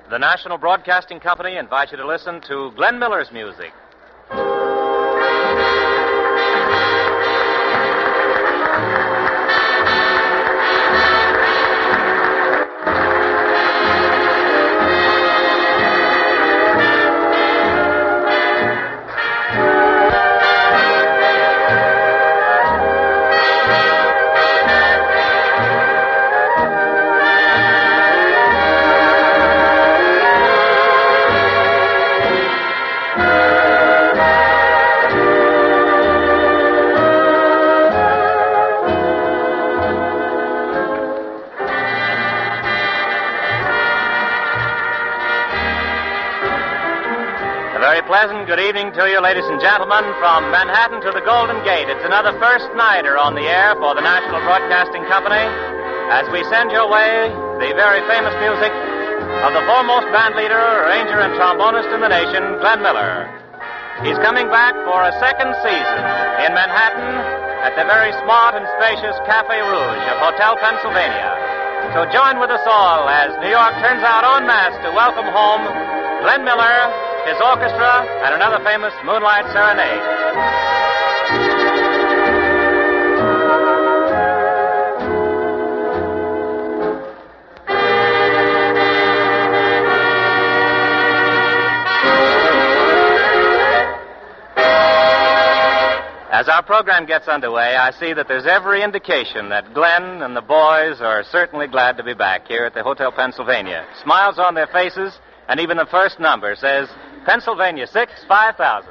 The National Broadcasting Company invites you to listen to Glenn Miller's music. Pleasant good evening to you, ladies and gentlemen, from Manhattan to the Golden Gate. It's another first nighter on the air for the National Broadcasting Company as we send your way the very famous music of the foremost band leader, arranger, and trombonist in the nation, Glenn Miller. He's coming back for a second season in Manhattan at the very smart and spacious Cafe Rouge of Hotel Pennsylvania. So join with us all as New York turns out en masse to welcome home Glenn Miller, his orchestra, and another famous Moonlight Serenade. As our program gets underway, I see that there's every indication that Glenn and the boys are certainly glad to be back here at the Hotel Pennsylvania. Smiles on their faces, and even the first number says Pennsylvania 6, 5000.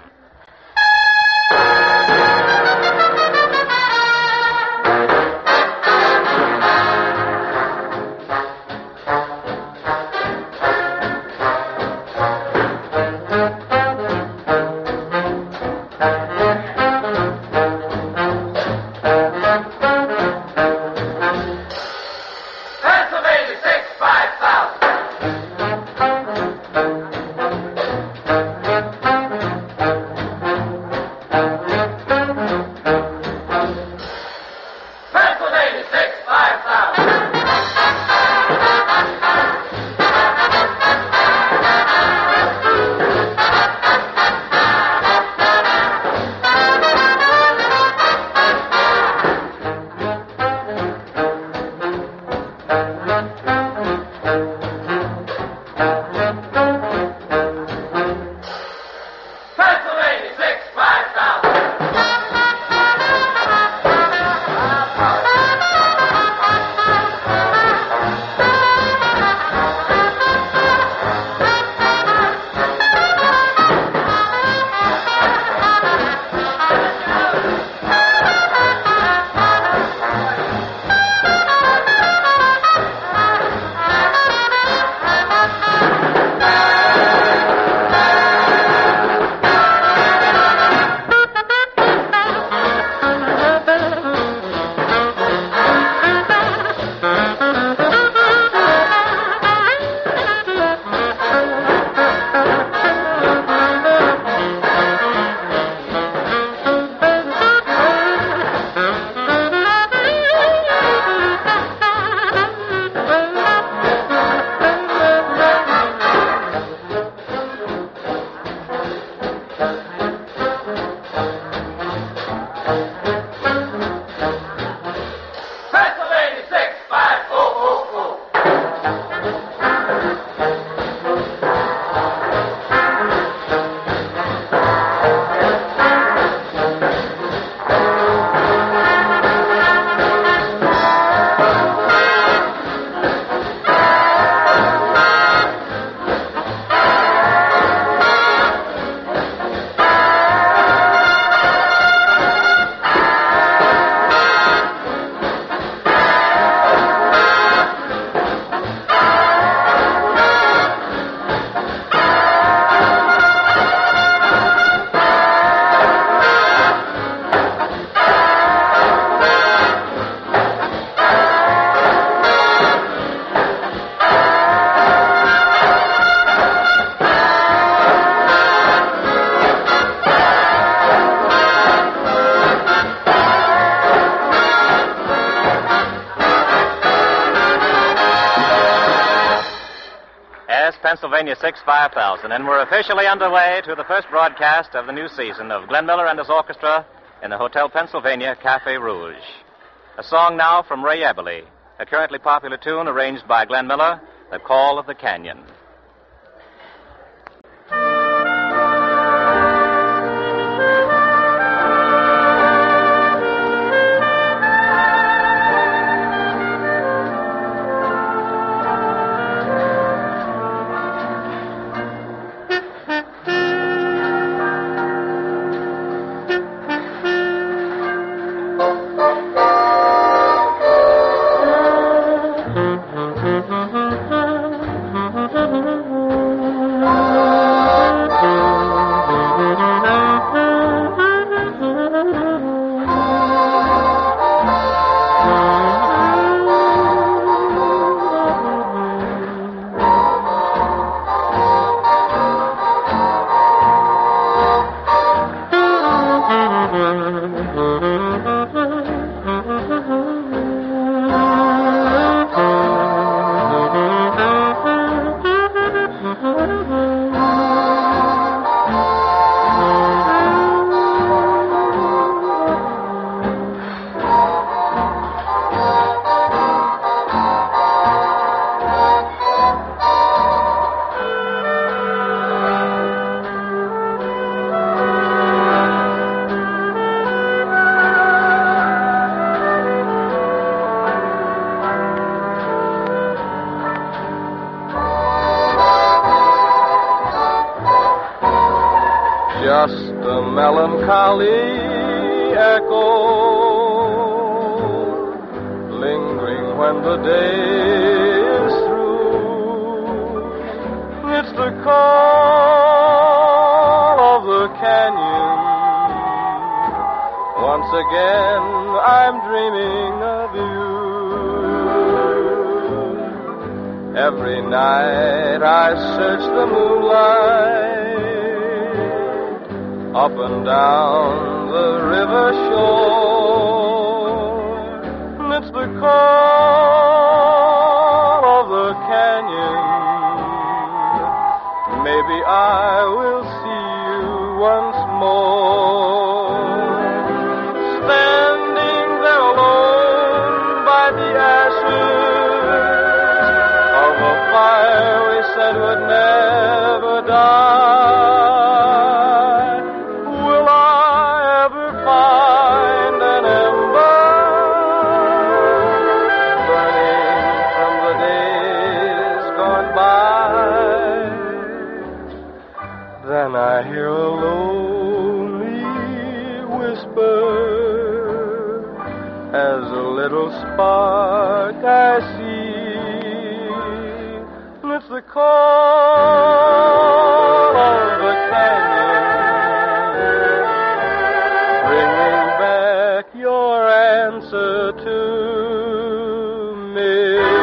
Pennsylvania 65000, and we're officially underway to the first broadcast of the new season of Glenn Miller and his orchestra in the Hotel Pennsylvania Café Rouge. A song now from Ray Eberly, a currently popular tune arranged by Glenn Miller, The Call of the Canyon. Just a melancholy echo, lingering when the day is through. It's the call of the canyon. Once again, I'm dreaming of you. Every night I search the moonlight, up and down the river shore. And it's the call of the canyon. Maybe I will see you once more. Standing there alone by the ashes of a fire we said would never die. Then I hear a lonely whisper as a little spark I see. And it's the call of the canyon, bringing back your answer to me.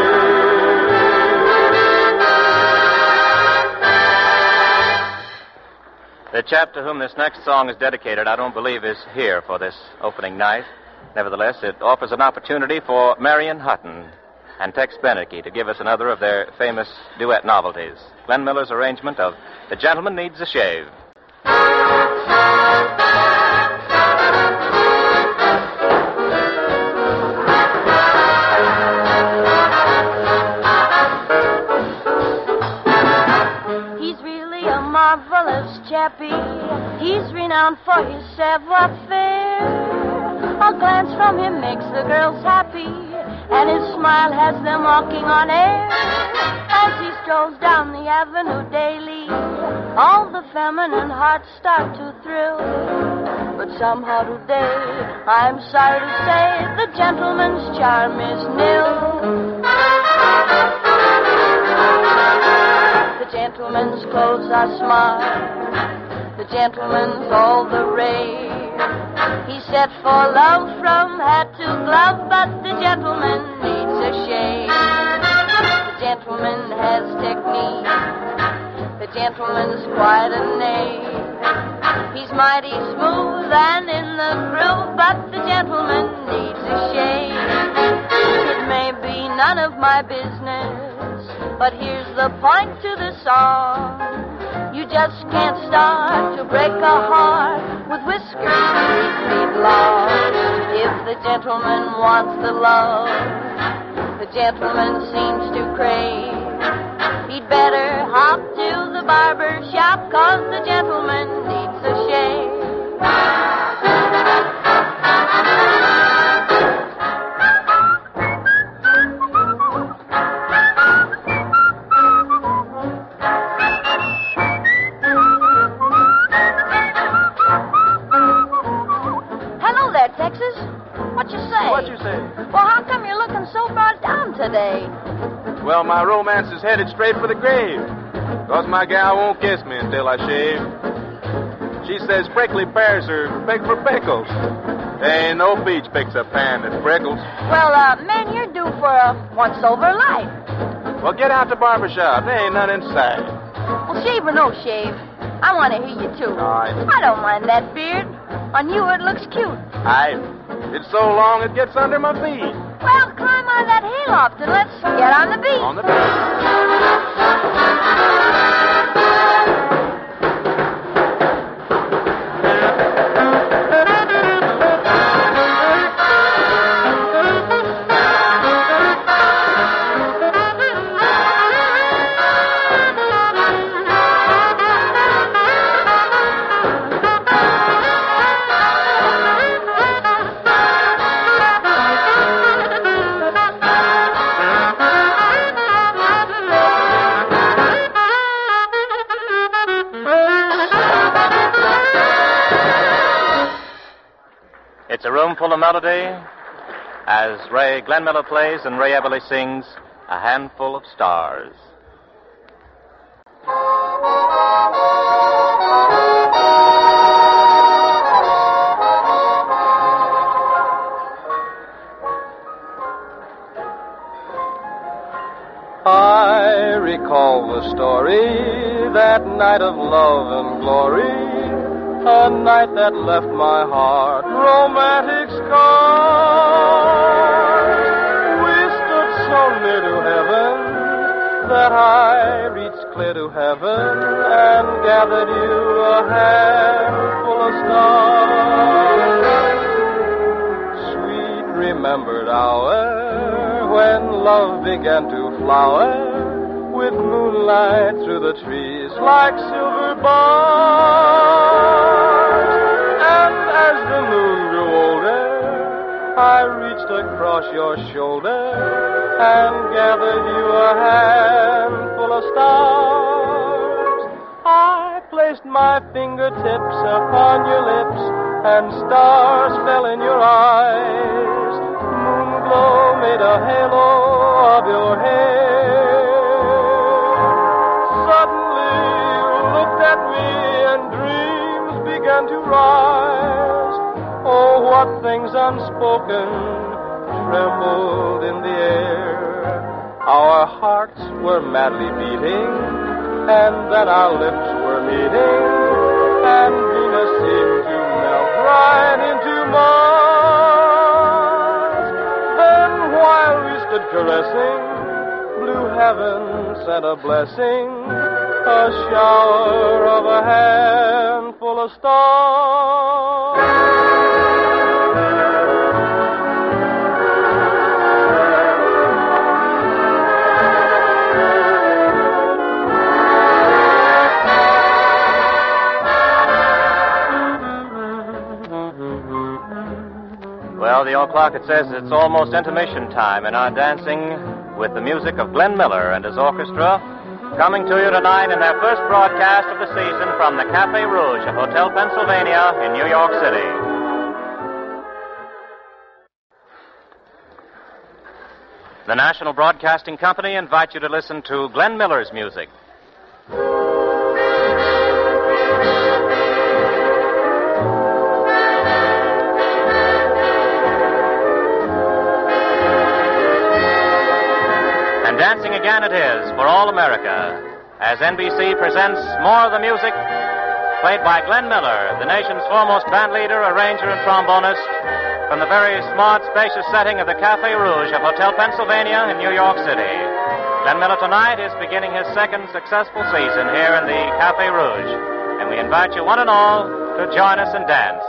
The chap to whom this next song is dedicated, I don't believe, is here for this opening night. Nevertheless, it offers an opportunity for Marion Hutton and Tex Beneke to give us another of their famous duet novelties. Glenn Miller's arrangement of The Gentleman Needs a Shave. Marvelous chappie, he's renowned for his savoir-faire. A glance from him makes the girls happy, and his smile has them walking on air. As he strolls down the avenue daily, all the feminine hearts start to thrill. But somehow today, I'm sorry to say, the gentleman's charm is nil. The gentleman's clothes are smart, the gentleman's all the rage. He's set for love from hat to glove, but the gentleman needs a shave. The gentleman has technique, the gentleman's quite a knave. He's mighty smooth and in the groove, but the gentleman needs a shave. It may be none of my business, dance. But here's the point to the song. You just can't start to break a heart with whiskers 3 feet long. If the gentleman wants the love the gentleman seems to crave, he'd better hop to the barber shop, 'cause the gentleman needs a shave. Hello there, Texas. What you say? What you say? Well, how come you're looking so brought down today? Well, my romance is headed straight for the grave. 'Cause my gal won't kiss me until I shave. She says prickly pears are big for pickles. Ain't no peach picks a pan that prickles. Well, man, you're due for a once-over life. Well, get out the barber shop. There ain't none in sight. Well, shave or no shave, I want to hear you, too. All right. I don't mind that beard. On you, it looks cute. It's so long it gets under my feet. Well, climb out of that hayloft and let's get on the beat. On the beat. It's a room full of melody as Glenn Miller plays and Ray Eberly sings A Handful of Stars. I recall the story, that night of love and glory, a night that left my heart romantic scars. We stood so near to heaven that I reached clear to heaven and gathered you a handful of stars. Sweet remembered hour when love began to flower, with moonlight through the trees like silver bars. And as the moon grew older, I reached across your shoulder and gathered you a handful of stars. I placed my fingertips upon your lips, and stars fell in your eyes. Moonglow made a halo of your hair. Suddenly you looked at me and dreams began to rise. Oh, what things unspoken trembled in the air. Our hearts were madly beating, and then our lips were meeting, and Venus seemed to melt right into Mars. Then while we stood caressing, blue heaven sent a blessing, a shower of a handful of stars. Well, the old clock, it says it's almost intermission time in our dancing with the music of Glenn Miller and his orchestra, coming to you tonight in their first broadcast of the season from the Café Rouge at Hotel Pennsylvania in New York City. The National Broadcasting Company invites you to listen to Glenn Miller's music. And dancing again it is for all America, as NBC presents more of the music played by Glenn Miller, the nation's foremost band leader, arranger, and trombonist, from the very smart, spacious setting of the Cafe Rouge of Hotel Pennsylvania in New York City. Glenn Miller tonight is beginning his second successful season here in the Cafe Rouge, and we invite you one and all to join us and dance.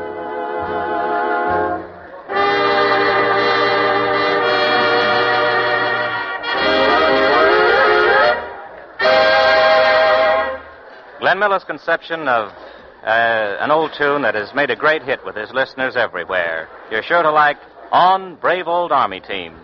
Glenn Miller's conception of an old tune that has made a great hit with his listeners everywhere. You're sure to like On Brave Old Army Team.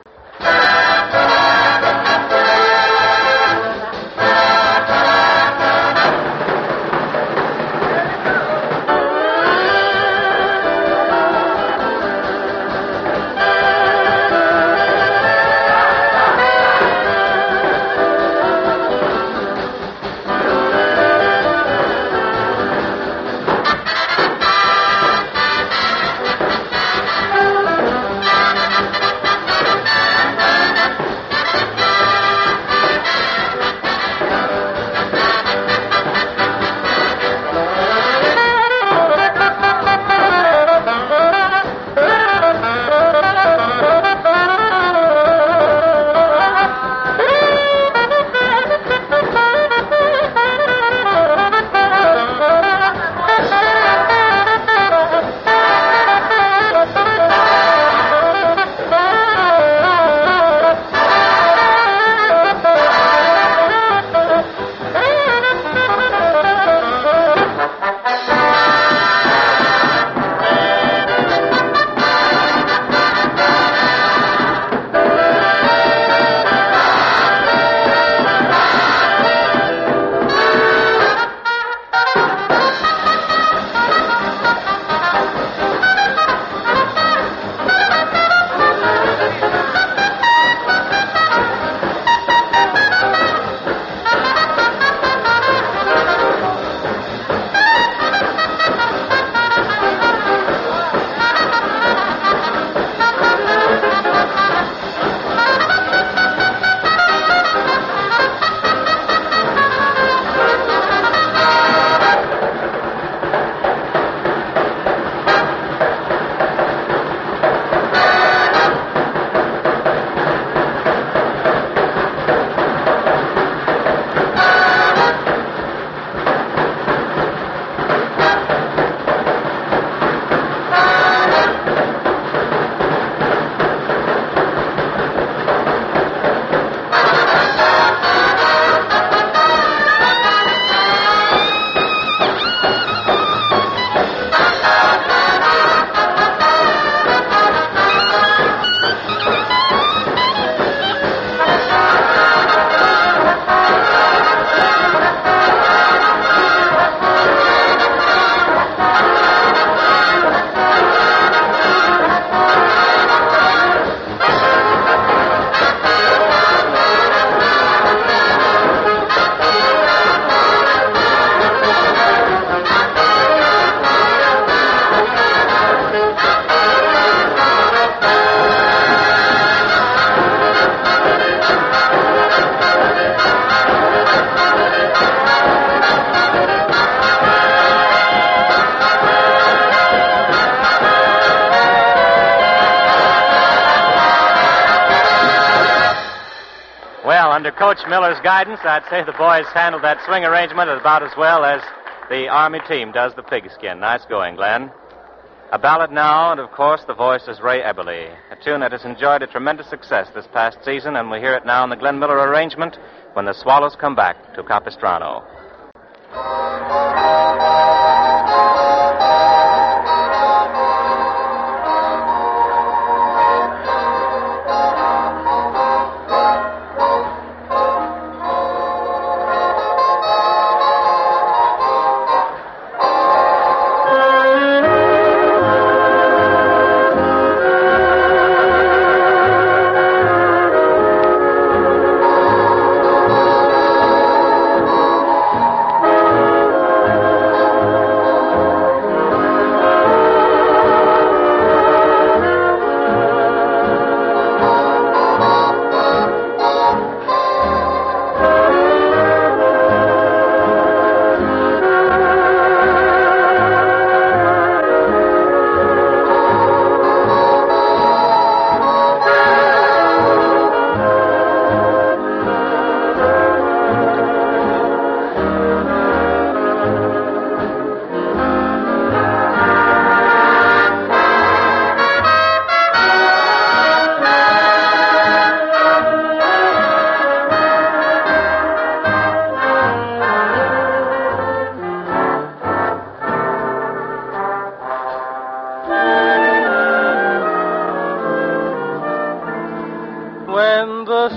Under Coach Miller's guidance, I'd say the boys handled that swing arrangement about as well as the Army team does the pigskin. Nice going, Glenn. A ballad now, and of course the voice is Ray Eberly, a tune that has enjoyed a tremendous success this past season, and we hear it now in the Glenn Miller arrangement when the Swallows come back to Capistrano.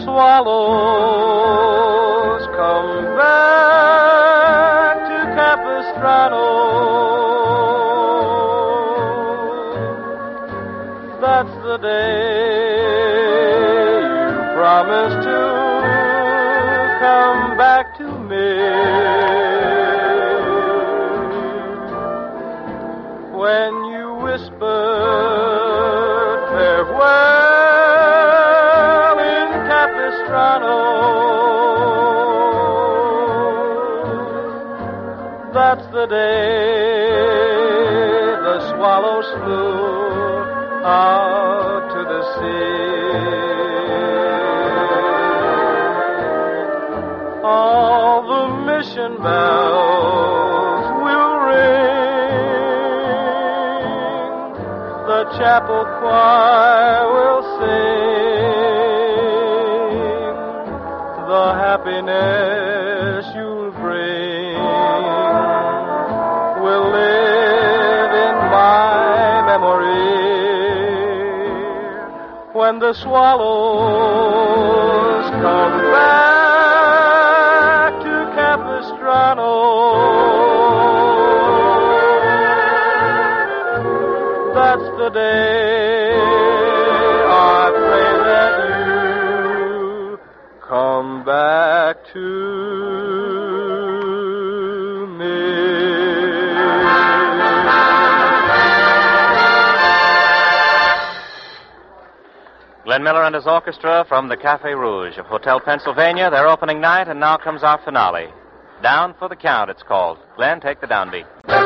swallows come back to Capistrano. That's the day you promised to come back to me. When you whispered farewell in Capistrano, that's the day the swallows flew out to the sea. All the mission bells will ring, the chapel choir will sing, the happiness you'll bring will live in my memory. When the swallows come back to Capistrano, that's the day I pray that you come back to me. Glenn Miller and his orchestra from the Café Rouge of Hotel Pennsylvania, their opening night, and now comes our finale. Down for the Count, it's called. Glenn, take the downbeat.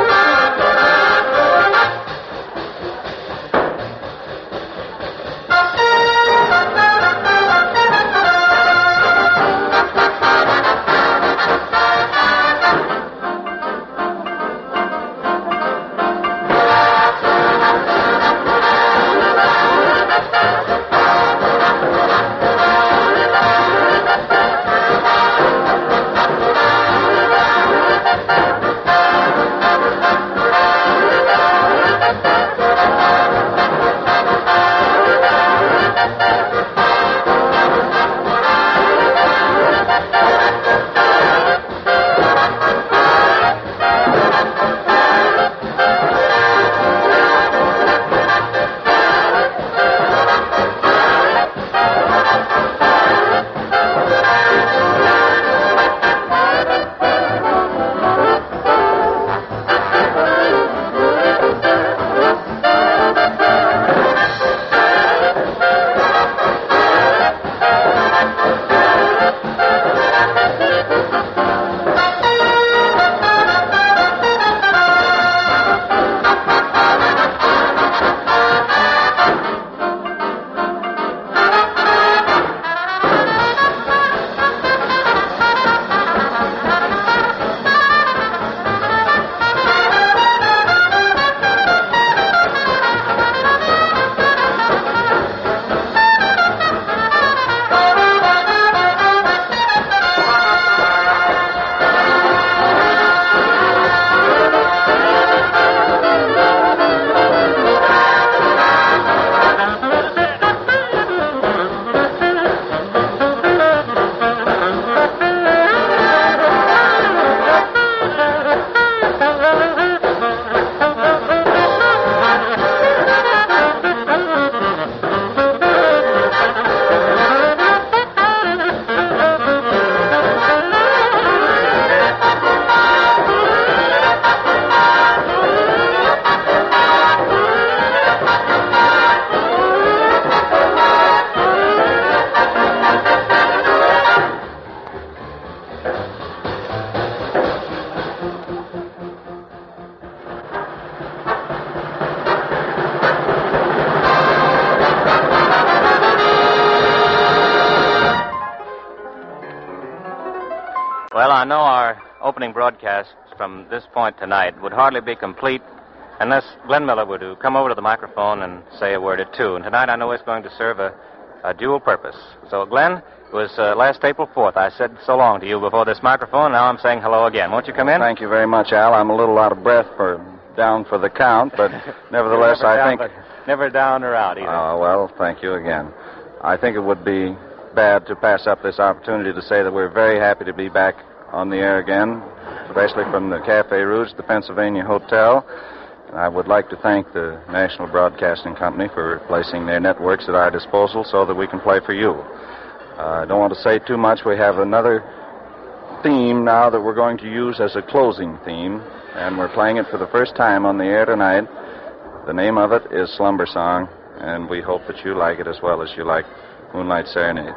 Well, I know our opening broadcast from this point tonight would hardly be complete unless Glenn Miller were to come over to the microphone and say a word or two. And tonight I know it's going to serve a dual purpose. So, Glenn, it was last April 4th. I said so long to you before this microphone. Now I'm saying hello again. Won't you come in? Thank you very much, Al. I'm a little out of breath for down for the count, but nevertheless, I think... Never down or out either. Oh, well, thank you again. I think it would be bad to pass up this opportunity to say that we're very happy to be back on the air again, especially from the Cafe Rouge, the Pennsylvania Hotel. I would like to thank the National Broadcasting Company for placing their networks at our disposal so that we can play for you. I don't want to say too much. We have another theme now that we're going to use as a closing theme, and we're playing it for the first time on the air tonight. The name of it is Slumber Song, and we hope that you like it as well as you like Moonlight Serenade.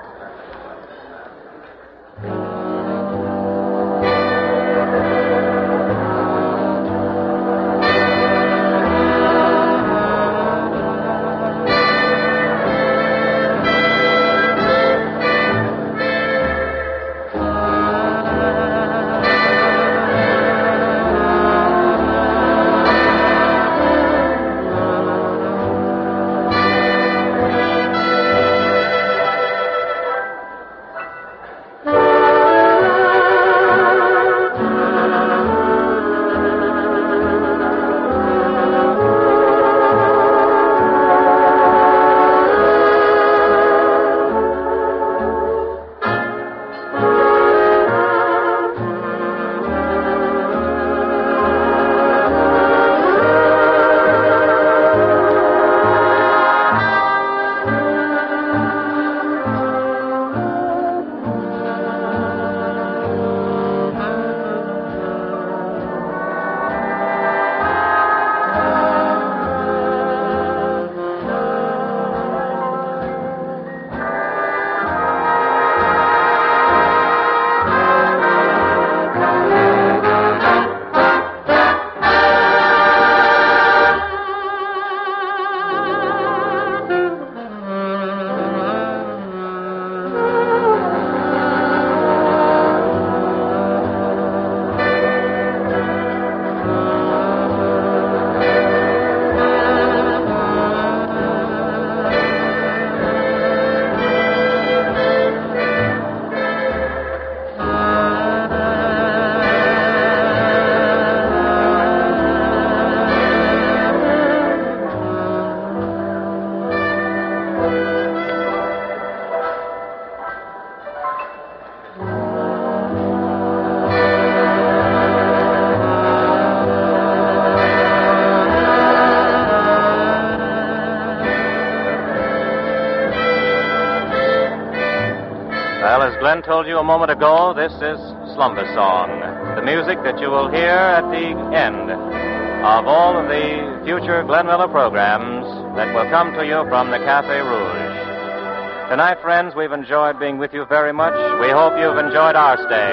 Well, as Glenn told you a moment ago, this is Slumber Song, the music that you will hear at the end of all of the future Glenn Miller programs that will come to you from the Cafe Rouge. Tonight, friends, we've enjoyed being with you very much. We hope you've enjoyed our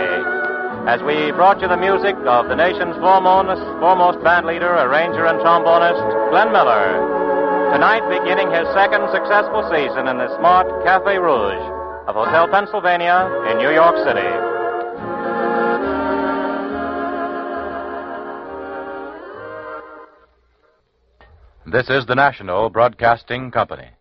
stay as we brought you the music of the nation's foremost band leader, arranger, and trombonist, Glenn Miller. Tonight, beginning his second successful season in the smart Cafe Rouge of Hotel Pennsylvania in New York City. This is the National Broadcasting Company.